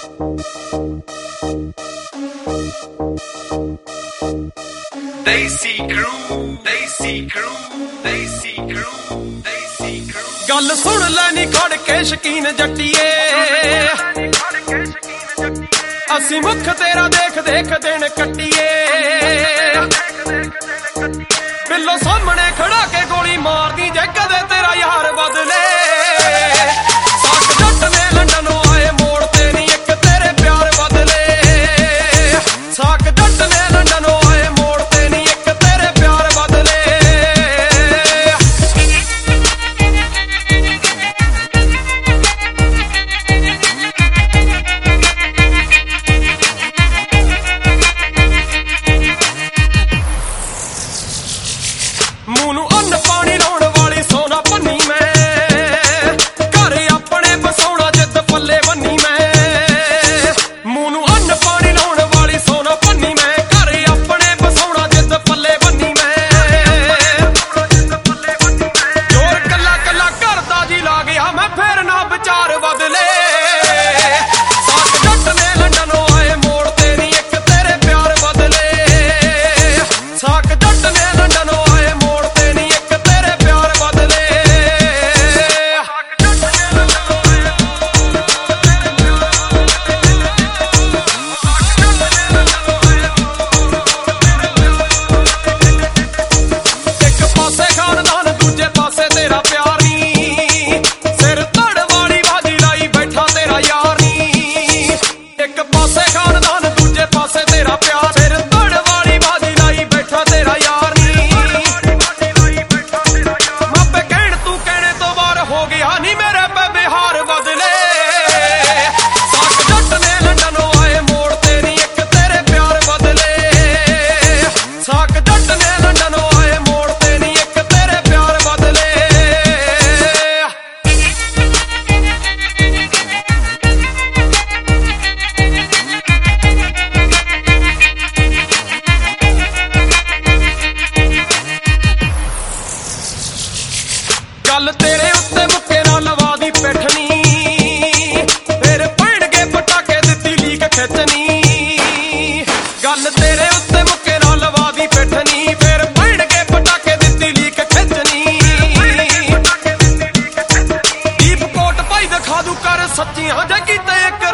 Desi crew, Desi crew, Desi crew, Desi crew। गल सुन लैनी खड़ के शकीन जट्टिए, असी मुख तेरा देख देख दिन कट्टिए। बिल्लो सामने खड़ा के गोली मार दी जे कदे तेरा यार बदले। साक जट ने लंडनों आए मोड़ ते नी एक तेरे प्यार बदले। साक जट ने लंडनों आए मोड़ ते नी एक तेरे प्यार बदले। मूंह नूं अन्न पानी लाउण वाली सोना भन्नी मैं, घर अपने बसाउणा जिद्द पल्ले बन्नी मैं। मूंह नूं अन्न पानी लाउण वाली सोना भन्नी मैं, घर अपने बसाउणा जिद्द पल्ले बन्नी मैं। जोर कल्ला कल्ला करदा जी ला गया मैं फिर ना विचार बदले। साक जट ने लंडनों आए मोड़ ते नी एक तेरे प्यार बदले। साक जट ने लंडनों आए मोड़ ते नी एक तेरे प्यार बदले। एक पासे खानदान दूजे पासे तेरा प्यार नी, सिर धड़ वाली बाजी लाई बैठा तेरा यार नी। एक पासे खानदान दूजे पासे तेरा प्यार, सिर धड़ वाली बाजी लाई बैठा तेरा यार नी। मापे कहण तू कहने तो बार हो गया नी मेरे पे बिहार बदले। साक जट ने लंडनों आए मोड़ ते नी एक तेरे प्यार बदले। साक जट ने लंडनों आए मोड़ ते नी एक तेरे प्यार बदले। गल तेरे उत्ते मुक्के ना लवा दी पैठनी, फिर पैणगे पटाके दित्ती लीक खिचनी। गल तेरे उत्ते मुक्के ना लवा दी पैठनी, फिर पैणगे पटाके दित्ती लीक खिचनी। दीप कोट भाई दिखा दू कर सच्चियां जे कीते एक